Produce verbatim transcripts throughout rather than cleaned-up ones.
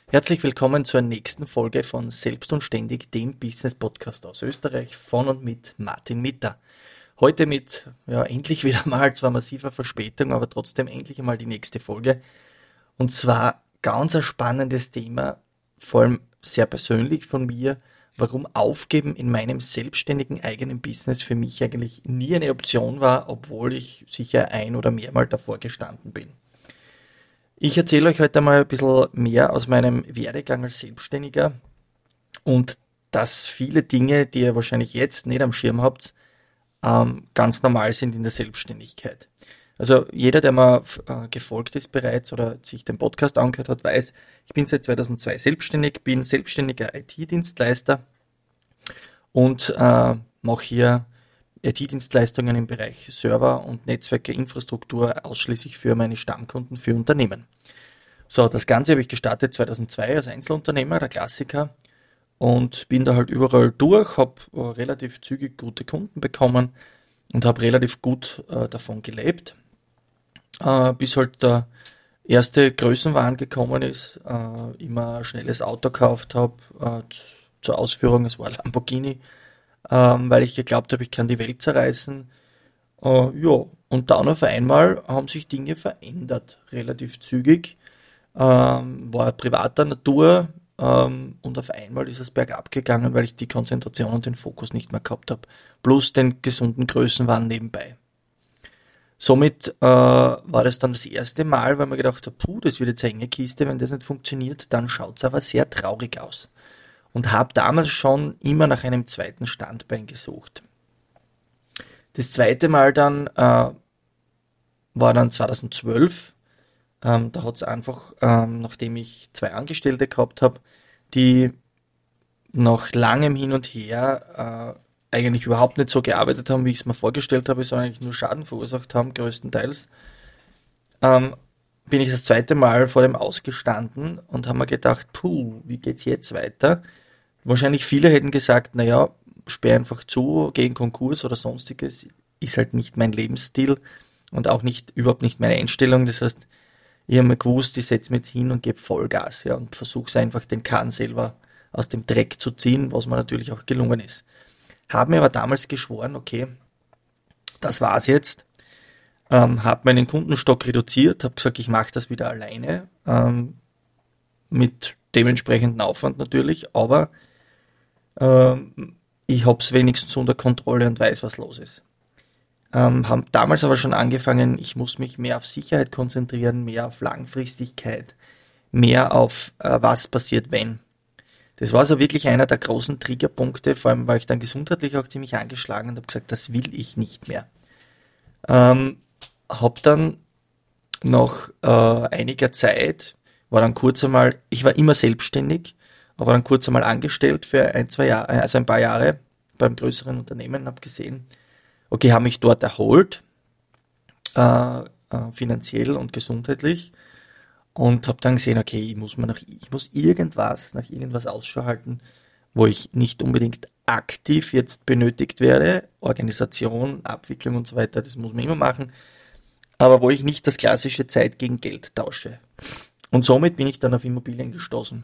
Herzlich willkommen zur nächsten Folge von Selbst und Ständig, dem Business-Podcast aus Österreich von und mit Martin Mitter. Heute mit, ja, endlich wieder mal, zwar massiver Verspätung, aber trotzdem endlich einmal die nächste Folge. Und zwar ganz ein spannendes Thema, vor allem sehr persönlich von mir, warum Aufgeben in meinem selbstständigen eigenen Business für mich eigentlich nie eine Option war, obwohl ich sicher ein- oder mehrmal davor gestanden bin. Ich erzähle euch heute mal ein bisschen mehr aus meinem Werdegang als Selbstständiger und dass viele Dinge, die ihr wahrscheinlich jetzt nicht am Schirm habt, ähm, ganz normal sind in der Selbstständigkeit. Also jeder, der mir äh, gefolgt ist bereits oder sich den Podcast angehört hat, weiß, ich bin seit zweitausendzwei selbstständig, bin selbstständiger I T-Dienstleister und äh, mache hier I T-Dienstleistungen im Bereich Server und Netzwerke, Infrastruktur ausschließlich für meine Stammkunden, für Unternehmen. So, das Ganze habe ich gestartet zweitausendzwei als Einzelunternehmer, der Klassiker, und bin da halt überall durch, habe äh, relativ zügig gute Kunden bekommen und habe relativ gut äh, davon gelebt, äh, bis halt der erste Größenwahn gekommen ist, äh, immer ein schnelles Auto gekauft habe, äh, zur Ausführung, es war Lamborghini, ähm, weil ich geglaubt habe, ich kann die Welt zerreißen. Äh, ja, und dann auf einmal haben sich Dinge verändert, relativ zügig. Ähm, war privater Natur, ähm, und auf einmal ist es bergab gegangen, weil ich die Konzentration und den Fokus nicht mehr gehabt habe. Plus den gesunden Größenwahn nebenbei. Somit äh, war das dann das erste Mal, weil man gedacht hat, puh, das wird jetzt eine enge Kiste, wenn das nicht funktioniert, dann schaut es aber sehr traurig aus. Und habe damals schon immer nach einem zweiten Standbein gesucht. Das zweite Mal dann äh, war dann zweitausendzwölf. Ähm, da hat es einfach, ähm, nachdem ich zwei Angestellte gehabt habe, die nach langem Hin und Her äh, eigentlich überhaupt nicht so gearbeitet haben, wie ich es mir vorgestellt habe, sondern eigentlich nur Schaden verursacht haben, größtenteils, ähm, bin ich das zweite Mal vor dem ausgestanden und habe mir gedacht, puh, wie geht's jetzt weiter? Wahrscheinlich viele hätten gesagt, naja, sperr einfach zu, geh in Konkurs oder sonstiges, ist halt nicht mein Lebensstil und auch nicht, überhaupt nicht meine Einstellung. Das heißt, ich habe mir gewusst, ich setze mich jetzt hin und gebe Vollgas, ja, und versuche einfach den Kahn selber aus dem Dreck zu ziehen, was mir natürlich auch gelungen ist. Habe mir aber damals geschworen, okay, das war's jetzt. Ähm, habe meinen Kundenstock reduziert, habe gesagt, ich mache das wieder alleine, ähm, mit dementsprechendem Aufwand natürlich, aber ähm, ich habe es wenigstens unter Kontrolle und weiß, was los ist. Ähm, haben damals aber schon angefangen, ich muss mich mehr auf Sicherheit konzentrieren, mehr auf Langfristigkeit, mehr auf äh, was passiert, wenn. Das war so wirklich einer der großen Triggerpunkte, vor allem war ich dann gesundheitlich auch ziemlich angeschlagen und habe gesagt, das will ich nicht mehr. Ähm, habe dann nach äh, einiger Zeit, war dann kurz einmal, ich war immer selbstständig, aber dann kurz einmal angestellt für ein, zwei Jahre, also ein paar Jahre beim größeren Unternehmen, habe gesehen, okay, habe mich dort erholt, äh, äh, finanziell und gesundheitlich, und habe dann gesehen, okay, ich muss mir nach, ich muss irgendwas, nach irgendwas Ausschau halten, wo ich nicht unbedingt aktiv jetzt benötigt werde, Organisation, Abwicklung und so weiter, das muss man immer machen, aber wo ich nicht das klassische Zeit gegen Geld tausche. Und somit bin ich dann auf Immobilien gestoßen.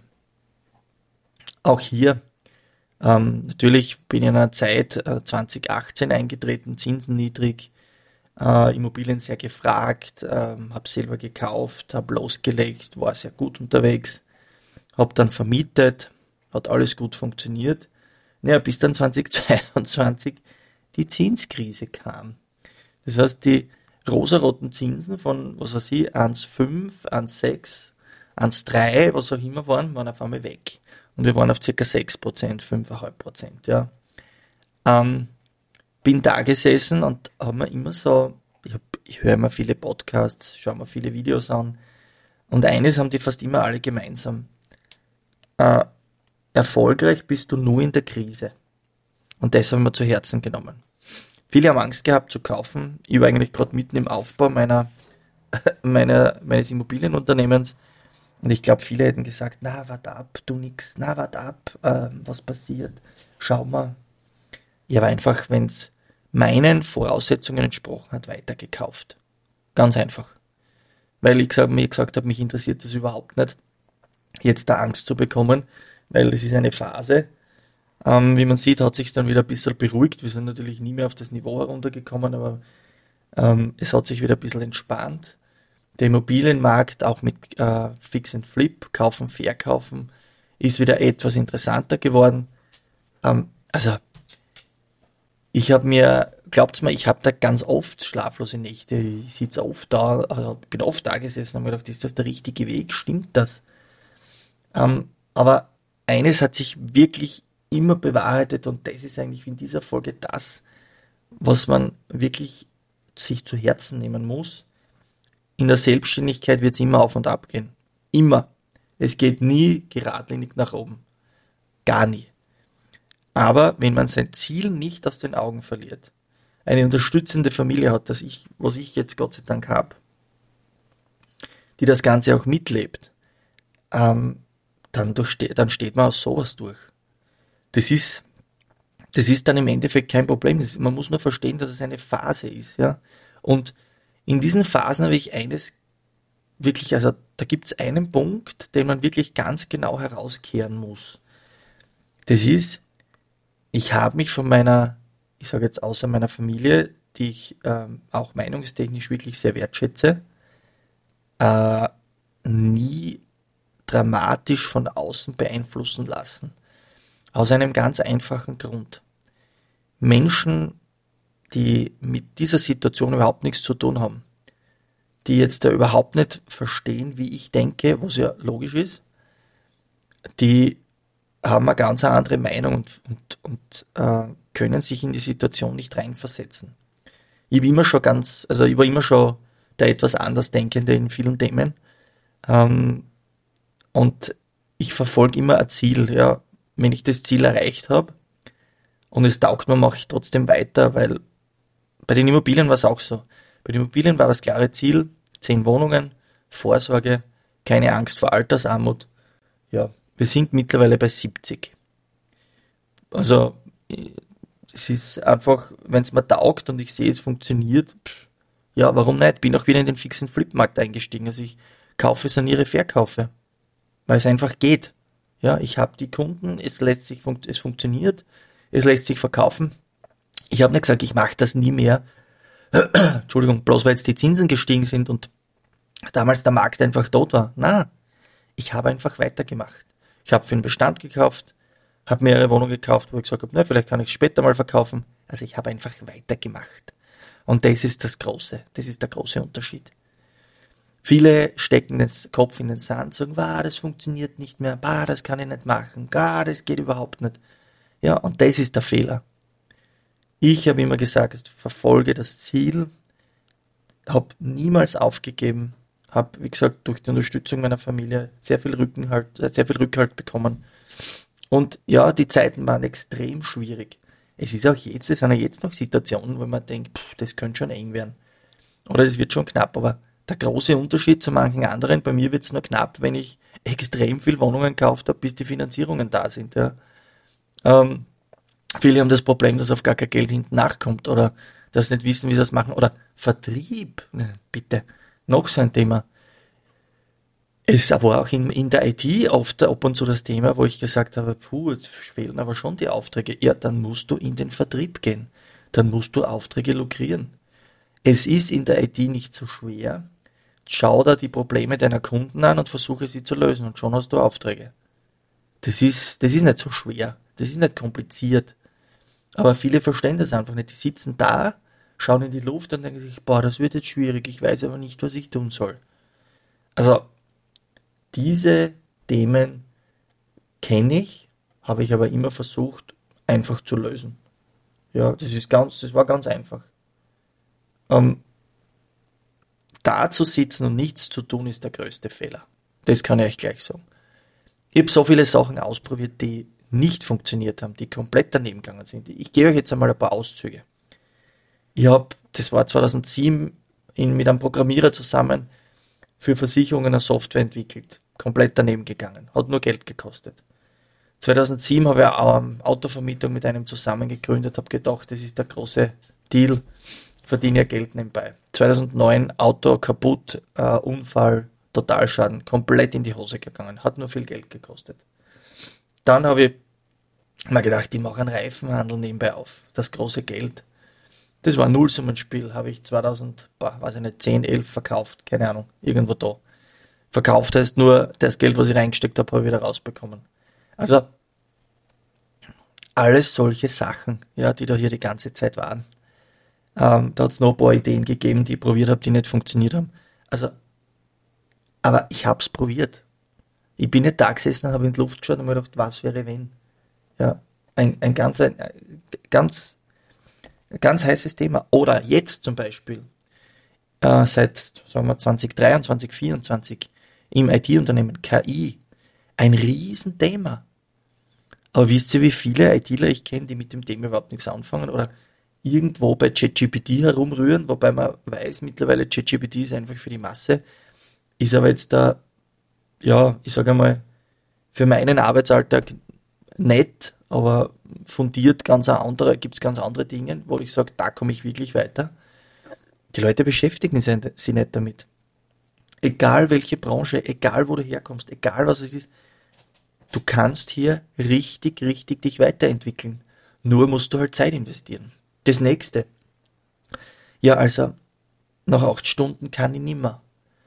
Auch hier, ähm, natürlich bin ich in einer Zeit äh, zwanzig achtzehn eingetreten, Zinsen niedrig, äh, Immobilien sehr gefragt, ähm, habe selber gekauft, habe losgelegt, war sehr gut unterwegs, habe dann vermietet, hat alles gut funktioniert. Naja, bis dann zwanzig zweiundzwanzig die Zinskrise kam. Das heißt, die rosaroten Zinsen von, was weiß ich, eins Komma fünf, eins Komma sechs, eins Komma drei, was auch immer waren, waren auf einmal weg. Und wir waren auf ca. sechs Prozent, fünf Komma fünf Prozent, ja. Ähm, bin da gesessen und habe mir immer so, ich, hab, ich höre mir viele Podcasts, schaue mir viele Videos an, und eines haben die fast immer alle gemeinsam. Äh, Erfolgreich bist du nur in der Krise. Und das habe ich mir zu Herzen genommen. Viele haben Angst gehabt zu kaufen. Ich war eigentlich gerade mitten im Aufbau meiner, meiner, meines Immobilienunternehmens. Und ich glaube, viele hätten gesagt, na, warte ab, tu nix, na, warte ab, äh, was passiert, schau mal. Ich habe einfach, wenn es meinen Voraussetzungen entsprochen hat, weitergekauft. Ganz einfach. Weil ich gesagt, mir gesagt habe, mich interessiert das überhaupt nicht, jetzt da Angst zu bekommen, weil es ist eine Phase. Ähm, wie man sieht, hat sich dann wieder ein bisschen beruhigt. Wir sind natürlich nie mehr auf das Niveau heruntergekommen, aber ähm, es hat sich wieder ein bisschen entspannt. Der Immobilienmarkt, auch mit äh, Fix and Flip, kaufen, verkaufen, ist wieder etwas interessanter geworden. Ähm, also, ich habe mir, glaubt's mir, ich habe da ganz oft schlaflose Nächte. Ich sitze oft da, also bin oft da gesessen und habe mir gedacht, ist das der richtige Weg? Stimmt das? Ähm, aber eines hat sich wirklich immer bewahrheitet und das ist eigentlich in dieser Folge das, was man wirklich sich zu Herzen nehmen muss. In der Selbstständigkeit wird es immer auf und ab gehen. Immer. Es geht nie geradlinig nach oben. Gar nie. Aber wenn man sein Ziel nicht aus den Augen verliert, eine unterstützende Familie hat, das ich, was ich jetzt Gott sei Dank habe, die das Ganze auch mitlebt, ähm, dann, durchste- dann steht man aus sowas durch. Das ist, das ist dann im Endeffekt kein Problem. Das ist, man muss nur verstehen, dass es eine Phase ist. Ja? Und in diesen Phasen habe ich eines wirklich, also da gibt es einen Punkt, den man wirklich ganz genau herauskehren muss. Das ist, ich habe mich von meiner, ich sage jetzt außer meiner Familie, die ich ähm, auch meinungstechnisch wirklich sehr wertschätze, äh, nie dramatisch von außen beeinflussen lassen. Aus einem ganz einfachen Grund. Menschen, die mit dieser Situation überhaupt nichts zu tun haben, die jetzt da überhaupt nicht verstehen, wie ich denke, was ja logisch ist, die haben eine ganz andere Meinung und, und, und äh, können sich in die Situation nicht reinversetzen. Ich war immer schon ganz, also ich war immer schon der etwas Andersdenkende in vielen Themen. Ähm, und ich verfolge immer ein Ziel. Ja. Wenn ich das Ziel erreicht habe und es taugt mir, mache ich trotzdem weiter, weil bei den Immobilien war es auch so. Bei den Immobilien war das klare Ziel, zehn Wohnungen, Vorsorge, keine Angst vor Altersarmut. Ja, wir sind mittlerweile bei siebzig. Also es ist einfach, wenn es mir taugt und ich sehe, es funktioniert, pff, ja, warum nicht? Bin auch wieder in den fixen Flipmarkt eingestiegen. Also ich kaufe, saniere, verkaufe, weil es einfach geht. Ja, ich habe die Kunden, es lässt sich, funkt- es funktioniert, es lässt sich verkaufen. Ich habe nicht gesagt, ich mache das nie mehr. Entschuldigung, bloß weil jetzt die Zinsen gestiegen sind und damals der Markt einfach tot war. Na, ich habe einfach weitergemacht. Ich habe für den Bestand gekauft, habe mehrere Wohnungen gekauft, wo ich gesagt habe, na, vielleicht kann ich es später mal verkaufen. Also ich habe einfach weitergemacht. Und das ist das Große, das ist der große Unterschied. Viele stecken den Kopf in den Sand, sagen, bah, das funktioniert nicht mehr, bah, das kann ich nicht machen, bah, das geht überhaupt nicht. Ja, und das ist der Fehler. Ich habe immer gesagt, verfolge das Ziel, habe niemals aufgegeben, habe, wie gesagt, durch die Unterstützung meiner Familie sehr viel Rückenhalt, sehr viel Rückhalt bekommen. Und ja, die Zeiten waren extrem schwierig. Es ist auch jetzt, es sind ja jetzt noch Situationen, wo man denkt, pff, das könnte schon eng werden. Oder es wird schon knapp, aber der große Unterschied zu manchen anderen, bei mir wird es nur knapp, wenn ich extrem viel Wohnungen gekauft habe, bis die Finanzierungen da sind. Ja. Ähm, viele haben das Problem, dass auf gar kein Geld hinten nachkommt oder dass sie nicht wissen, wie sie das machen. Oder Vertrieb, ne, bitte, noch so ein Thema. Es war auch in, in der I T oft ab und zu das Thema, wo ich gesagt habe, puh, jetzt fehlen aber schon die Aufträge. Ja, dann musst du in den Vertrieb gehen. Dann musst du Aufträge lukrieren. Es ist in der I T nicht so schwer. Schau da die Probleme deiner Kunden an und versuche sie zu lösen und schon hast du Aufträge. Das ist, das ist nicht so schwer. Das ist nicht kompliziert. Aber viele verstehen das einfach nicht. Die sitzen da, schauen in die Luft und denken sich, boah, das wird jetzt schwierig, ich weiß aber nicht, was ich tun soll. Also, diese Themen kenne ich, habe ich aber immer versucht, einfach zu lösen. Ja, das ist ganz, das war ganz einfach. Ähm, da zu sitzen und nichts zu tun, ist der größte Fehler. Das kann ich euch gleich sagen. Ich habe so viele Sachen ausprobiert, die nicht funktioniert haben, die komplett daneben gegangen sind. Ich gebe euch jetzt einmal ein paar Auszüge. Ich habe, das war zweitausendsieben, in, mit einem Programmierer zusammen für Versicherungen eine Software entwickelt. Komplett daneben gegangen. Hat nur Geld gekostet. zweitausendsieben habe ich eine Autovermietung mit einem zusammen gegründet, habe gedacht, das ist der große Deal, verdiene ja Geld nebenbei. zweitausendneun Auto kaputt, äh, Unfall, Totalschaden, komplett in die Hose gegangen, hat nur viel Geld gekostet. Dann habe ich mir gedacht, ich mache einen Reifenhandel nebenbei auf, das große Geld. Das war ein Nullsummenspiel, habe ich zweitausend, boah, weiß ich nicht, zehn, elf verkauft, keine Ahnung, irgendwo da. Verkauft heißt nur, das Geld, was ich reingesteckt habe, habe ich wieder rausbekommen. Also, alles solche Sachen, ja, die da hier die ganze Zeit waren. Ähm, da hat es noch ein paar Ideen gegeben, die ich probiert habe, die nicht funktioniert haben. Also, aber ich habe es probiert. Ich bin nicht da gesessen, habe in die Luft geschaut und mir gedacht, was wäre wenn? Ja, ein, ein ganz, ein, ganz, ganz heißes Thema. Oder jetzt zum Beispiel, äh, seit, sagen wir, zwanzig dreiundzwanzig, vierundzwanzig im I T-Unternehmen, K I, ein Riesenthema. Aber wisst ihr, wie viele ITler ich kenne, die mit dem Thema überhaupt nichts anfangen oder irgendwo bei ChatGPT herumrühren, wobei man weiß mittlerweile, ChatGPT ist einfach für die Masse, ist aber jetzt da, ja, ich sage einmal, für meinen Arbeitsalltag nett, aber fundiert ganz andere, gibt es ganz andere Dinge, wo ich sage, da komme ich wirklich weiter. Die Leute beschäftigen sich nicht damit. Egal welche Branche, egal wo du herkommst, egal was es ist, du kannst hier richtig, richtig dich weiterentwickeln. Nur musst du halt Zeit investieren. Das nächste. Ja, also, nach acht Stunden kann ich nimmer.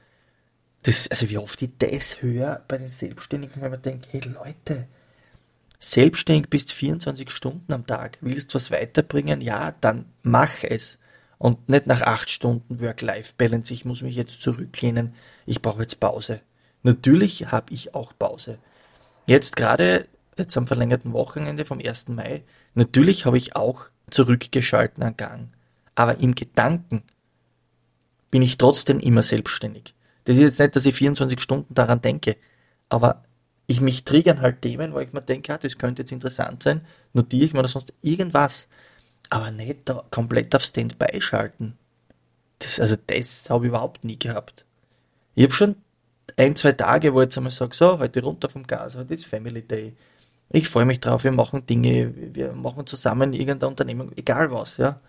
Das, also wie oft ich das höre bei den Selbstständigen, wenn man denkt, hey Leute, selbstständig bist vierundzwanzig Stunden am Tag, willst was weiterbringen? Ja, dann mach es. Und nicht nach acht Stunden Work-Life-Balance, ich muss mich jetzt zurücklehnen, ich brauche jetzt Pause. Natürlich habe ich auch Pause. Jetzt gerade, jetzt am verlängerten Wochenende vom ersten Mai, natürlich habe ich auch zurückgeschalten an Gang. Aber im Gedanken bin ich trotzdem immer selbstständig. Das ist jetzt nicht, dass ich vierundzwanzig Stunden daran denke, aber ich mich triggern halt Themen, wo ich mir denke, ah, das könnte jetzt interessant sein, notiere ich mir oder sonst irgendwas. Aber nicht da komplett auf Standby schalten. Das, also das habe ich überhaupt nie gehabt. Ich habe schon ein, zwei Tage, wo ich jetzt einmal sage, so, heute runter vom Gas, heute ist Family Day. Ich freue mich drauf, wir machen Dinge, wir machen zusammen irgendeine Unternehmung, egal was, ja.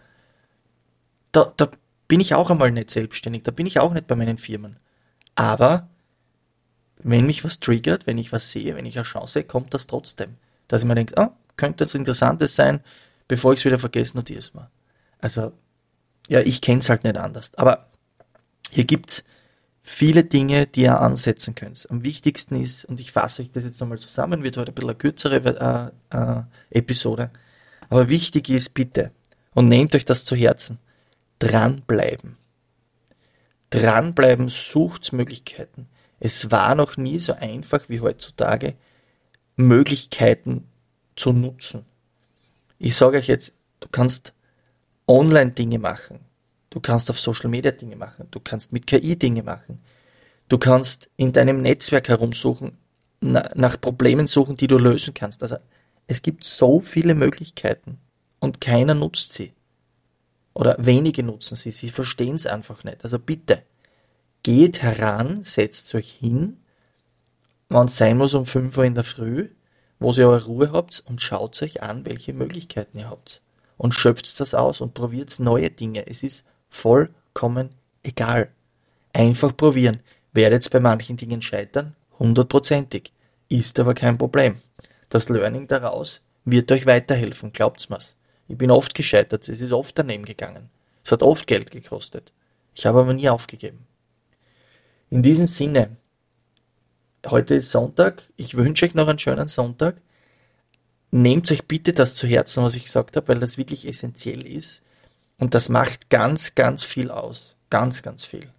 Da, da bin ich auch einmal nicht selbstständig, da bin ich auch nicht bei meinen Firmen. Aber wenn mich was triggert, wenn ich was sehe, wenn ich eine Chance sehe, kommt das trotzdem. Dass ich mir denke, ah, könnte das Interessantes sein, bevor ich es wieder vergesse, notiere es mal. Also, ja, ich kenne es halt nicht anders. Aber hier gibt es viele Dinge, die ihr ansetzen könnt. Am wichtigsten ist, und ich fasse euch das jetzt nochmal zusammen, wird heute ein bisschen eine kürzere äh, äh, Episode, aber wichtig ist, bitte, und nehmt euch das zu Herzen, dranbleiben. Dranbleiben, sucht Möglichkeiten. Es war noch nie so einfach wie heutzutage, Möglichkeiten zu nutzen. Ich sage euch jetzt, du kannst online Dinge machen, du kannst auf Social Media Dinge machen, du kannst mit K I Dinge machen, du kannst in deinem Netzwerk herumsuchen, na, nach Problemen suchen, die du lösen kannst. Also es gibt so viele Möglichkeiten und keiner nutzt sie. Oder wenige nutzen sie, sie verstehen es einfach nicht. Also bitte, geht heran, setzt euch hin, wenn es sein muss um fünf Uhr in der Früh, wo ihr eure Ruhe habt und schaut euch an, welche Möglichkeiten ihr habt. Und schöpft das aus und probiert neue Dinge. Es ist vollkommen egal. Einfach probieren. Werdet bei manchen Dingen scheitern, hundertprozentig. Ist aber kein Problem. Das Learning daraus wird euch weiterhelfen, glaubt's mir's. Ich bin oft gescheitert, es ist oft daneben gegangen. Es hat oft Geld gekostet. Ich habe aber nie aufgegeben. In diesem Sinne, heute ist Sonntag, ich wünsche euch noch einen schönen Sonntag. Nehmt euch bitte das zu Herzen, was ich gesagt habe, weil das wirklich essentiell ist. Und das macht ganz, ganz viel aus. Ganz, ganz viel.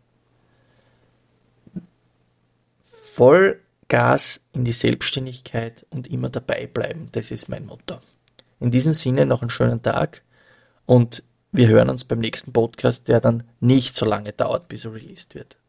Vollgas in die Selbstständigkeit und immer dabei bleiben, das ist mein Motto. In diesem Sinne noch einen schönen Tag und wir hören uns beim nächsten Podcast, der dann nicht so lange dauert, bis er released wird.